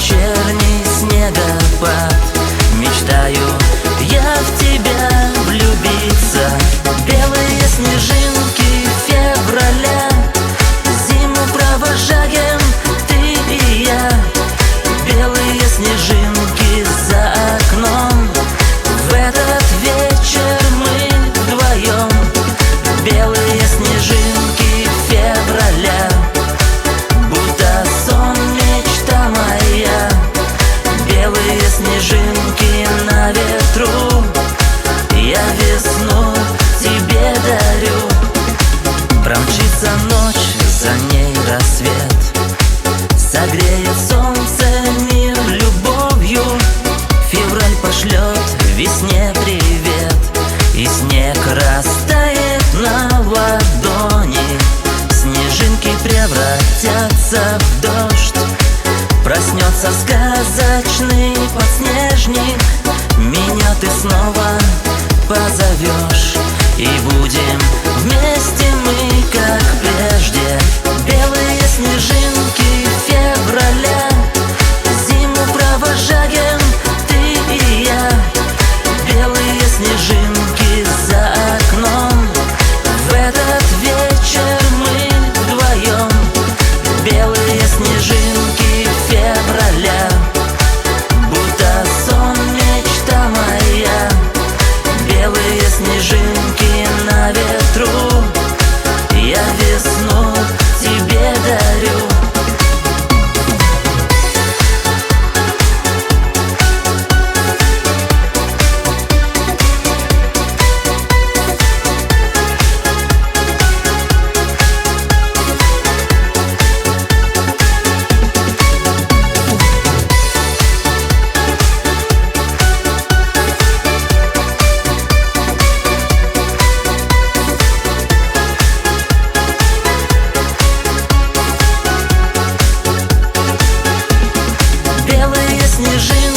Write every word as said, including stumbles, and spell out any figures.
вечерний снегопад. Мечтаю я в тебя влюбиться. Белые снежинки февраля, зиму провожаем ты и я. Белые снежинки за окном, в этот вечер мы вдвоем. Белые снежинки февраля, будто сон, мечта моя. Белые снежинки на ветру, я весну тебе дарю. Промчится ночь, за ней рассвет, согреет солнце мир любовью. Февраль пошлет весне привет, и снег растает на ладони. Снежинки превратятся в дождь, проснется сказочный подснежник. Меня ты снова позовешь, и будем вместе мы, как прежде. Белые снежинки февраля, зиму провожаем ты и я. Белые снежинки за окном, в этот вечер мы вдвоем. Белые снежинки февраля, будто сон, мечта моя. Белые снежинки на ветру, я весну тебе дарю. Белые снежинки